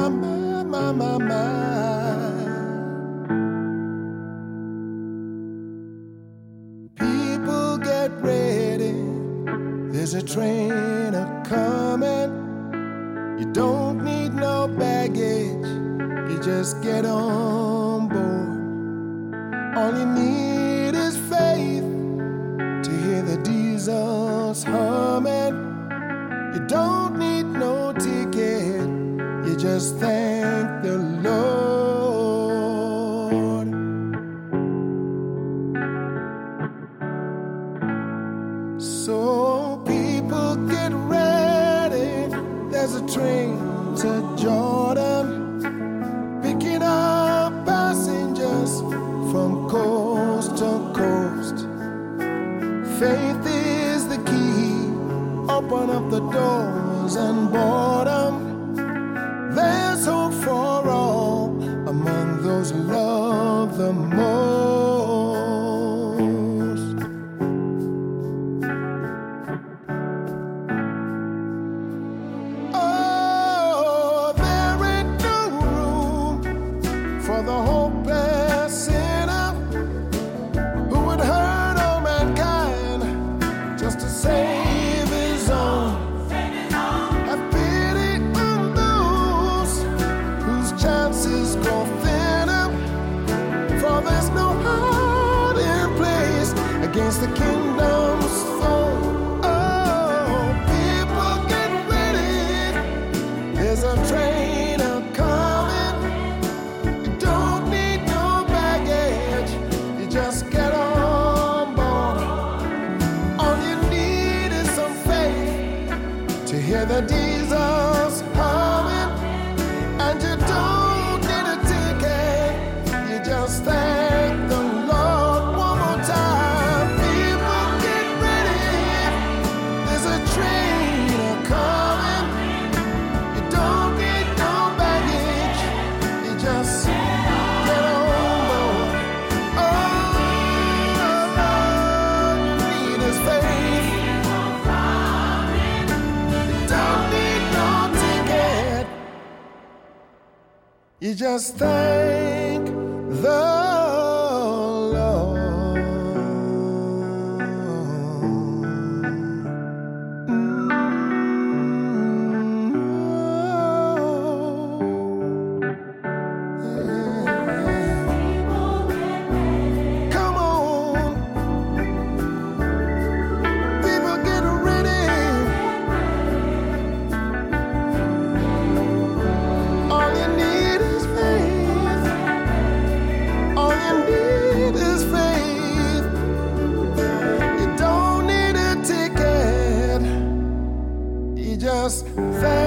my. People get ready. There's a train a-coming. You don't need no baggage. You just get on board. All you need is faith to hear the diesels humming. You don't need no ticket. You just thank the Lord. So people get ready. There's a train to Jordan, picking up passengers from coast to coast. Faith is the key. Open up the doors and board 'em. There's hope for all among those who love the most. Oh, there ain't no room for the hopeless sinner who would hurt all mankind just to save his own. Have pity on those whose chances go thinner, for there's no hiding place against the kingdom's foe. Oh, people get ready. There's a train a-coming. You don't need no baggage. You just get on board. All you need is some faith to hear the diesels humming. And you don't need a ticket. You just thank the Lord one more time. People get ready. There's a train a-coming. You don't need no baggage. You just get on board. All you need is faith. You don't need no ticket. You just thank the Lord. Come on, people get ready. All you need is faith. All you need is faith. You don't need a ticket. You just thank